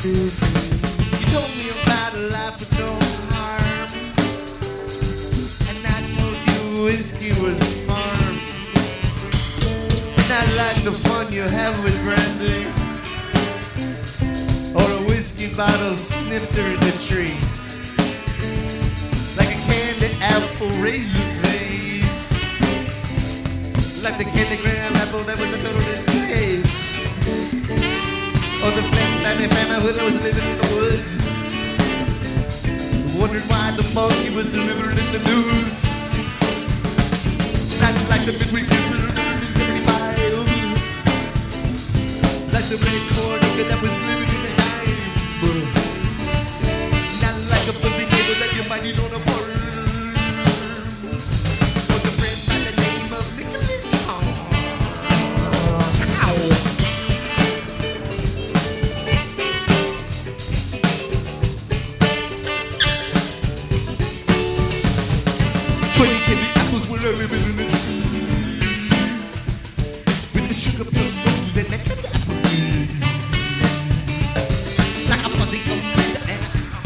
You told me about a life with no harm, and I told you whiskey was farm. And I like the fun you have with brandy, or a whiskey bottle sniffed in the tree, like a candy apple raisin face, like the candy graham apple that was a total disgrace. Or the family who was living in the woods, wondering why the monkey was delivering the news. Not like the midweek news in 75, like the red corn that was living in the hive. Not like a fuzzy neighbor that you might need on a farm. Or the friend by the name of Nicholas Hall. Living in the tree with the sugar plums and the candy apple tree, like a fuzzy orange and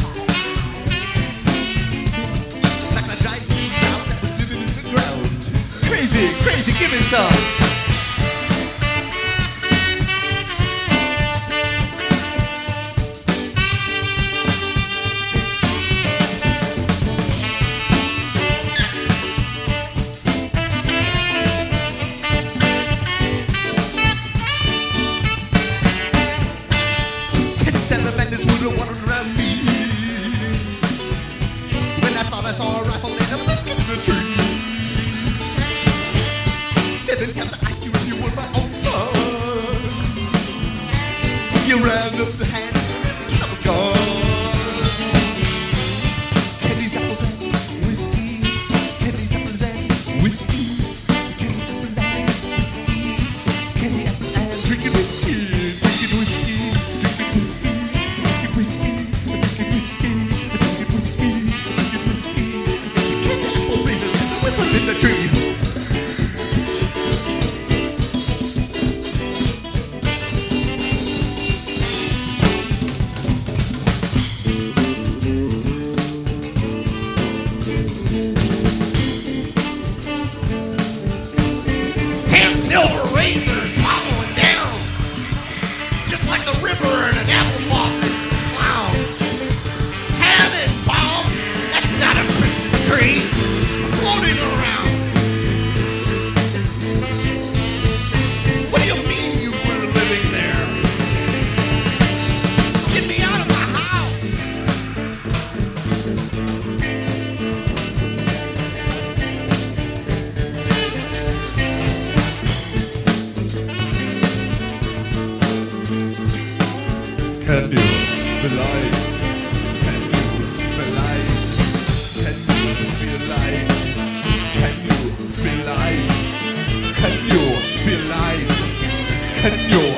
like a dried trout that was living in the ground. Crazy, crazy, give me some. Salamanders would have wandered around me when I thought I saw a rifle and a biscuit in a tree. 7 times I asked you if you were my own son. You round up the hand and shove a gun. Candy's apples and whiskey. Candy's apples and whiskey. Candy apple and whiskey. Candy apple and drinking whiskey. Drinking whiskey. Drinking whiskey. Whiskey, whiskey, whiskey, whiskey, candy apple raises and the whistle in the tree. Ten silver razors following down, just like the river in an apple faucet. Tree floating around. What do you mean you were living there? Get me out of my house. Can you believe? Can you believe? Can you feel light? Can you feel light? Can you